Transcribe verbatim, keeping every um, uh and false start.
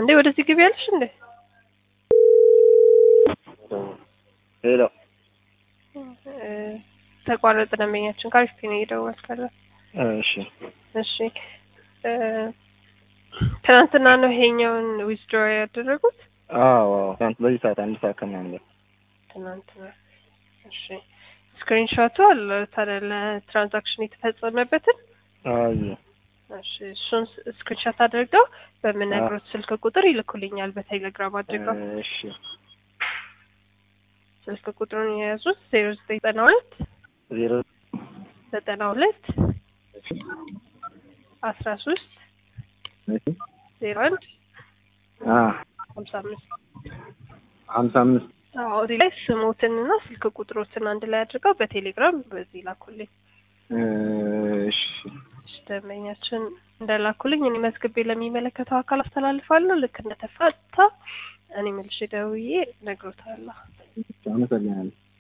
እንዴ ወደዚህ ግቢ ያለሽ እንዴ? ሄሎ ተቋረጠ ደንበኛችን ካሪፍ ነው እየደወልኩት። እሺ እሺ ትናንትና ነው ይሄኛውን ዊዝድሮ ያደረጉት? አዎ ትናንት በዚህ ሰዓት አንድ ሰዓት ከምናምን ትናንትና። እሺ ስክሪንሾቱ አለ ታዲያ ትራንዛክሽን የተፈጸመበትን? አዎ እሺ እሱን ስክሪንሾት አድርገው በምነግሮት ስልክ ቁጥር ይልኩልኛል በቴሌግራም አድርገው። እሺ ስልክ ቁጥሩን የያዙት ዜሮ ዘጠኝ ዘጠና ሁለት ዜሮ ዘጠና ሁለት አስራ ሶስት ዜሮ አንድ አ ሀምሳ አምስት ሀምሳ አምስት አዎ እዚህ ላይ ስሞትንና ስልክ ቁጥሮትን አንድ ላይ አድርገው በቴሌግራም በዚህ ላኩልኝ። እሺ ደንበኛችን እንደላኩልኝ እኔ መዝግቤ ለሚመለከተው አካል አስተላልፋለሁ። ልክ እንደተፈታ እኔ መልሼ ደውዬ እነግሮታለሁ። አመሰግናለሁ።